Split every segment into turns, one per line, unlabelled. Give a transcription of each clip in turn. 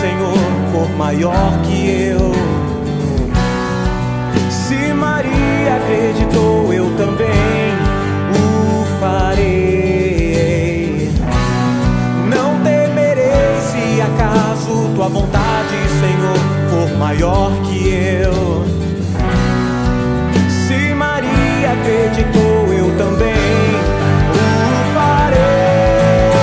Senhor for maior que eu. Se Maria acreditou, eu também o farei. Não temerei se acaso tua vontade, Senhor, for maior que eu. Se Maria acreditou, eu também o farei.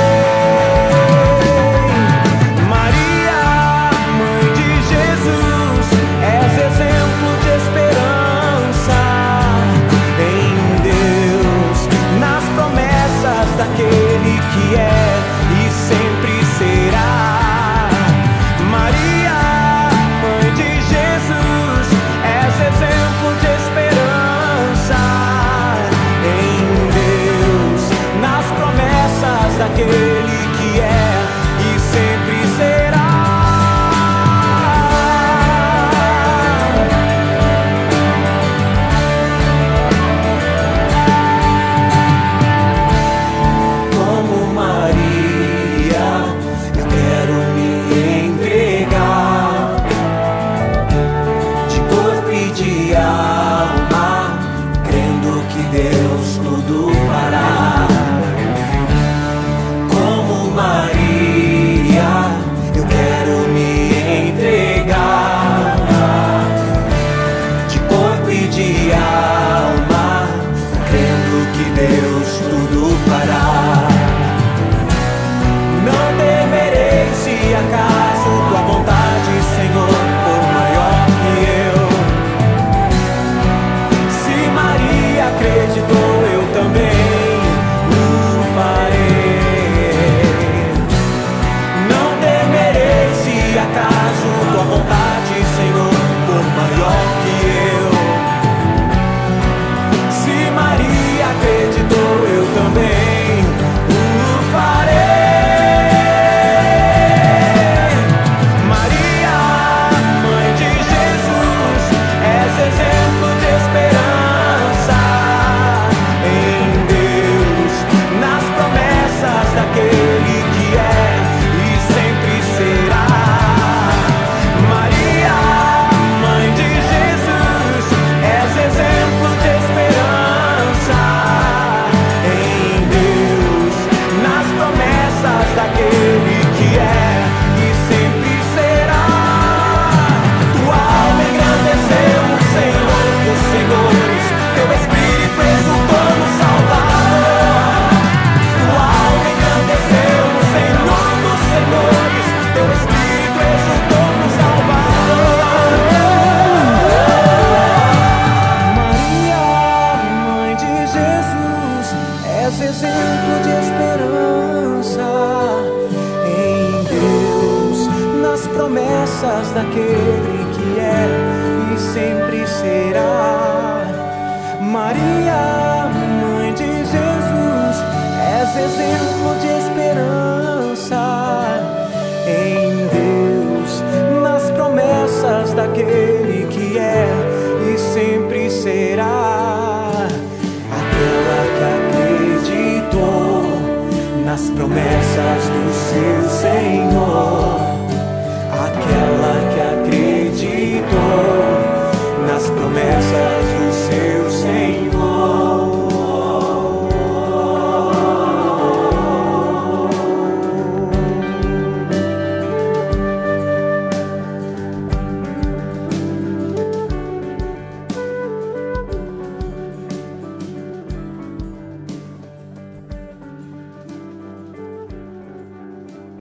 Maria, mãe de Jesus, és exemplo de esperança em Deus, nas promessas daquele que é e sempre será. Maria, mãe de Jesus, és exemplo de esperança em Deus, nas promessas daquele que é e sempre será. Como Maria, eu quero me entregar de corpo e de alma, crendo que Deus tudo fará. Como Maria, eu quero me entregar de corpo e de alma, crendo que Deus tudo fará. Não temerei se acaso tua vontade, Senhor, for maior que eu. Se Maria acreditou, eu também o farei. Não temerei se acaso tua vontade, Senhor, for maior que eu. Se Maria acreditou, eu também o farei. Maria, mãe de Jesus, és exemplo de esperança em Deus, nas promessas daquele que é e sempre será. Maria, mãe de Jesus, és exemplo de esperança em Deus, nas promessas daquele que é e sempre será. Tua alma engrandeceu o Senhor dos Senhores, teu Espírito exultou no Salvador. Tua alma engrandeceu o Senhor dos Senhores, teu Espírito exultou no Salvador. Maria, mãe de Jesus, és exemplo de esperança em Deus, nas promessas daquele que é e sempre será. Maria, mãe de Jesus, és exemplo de esperança em Deus, nas promessas daquele que é e sempre será. Aquela que acreditou nas promessas do seu Senhor.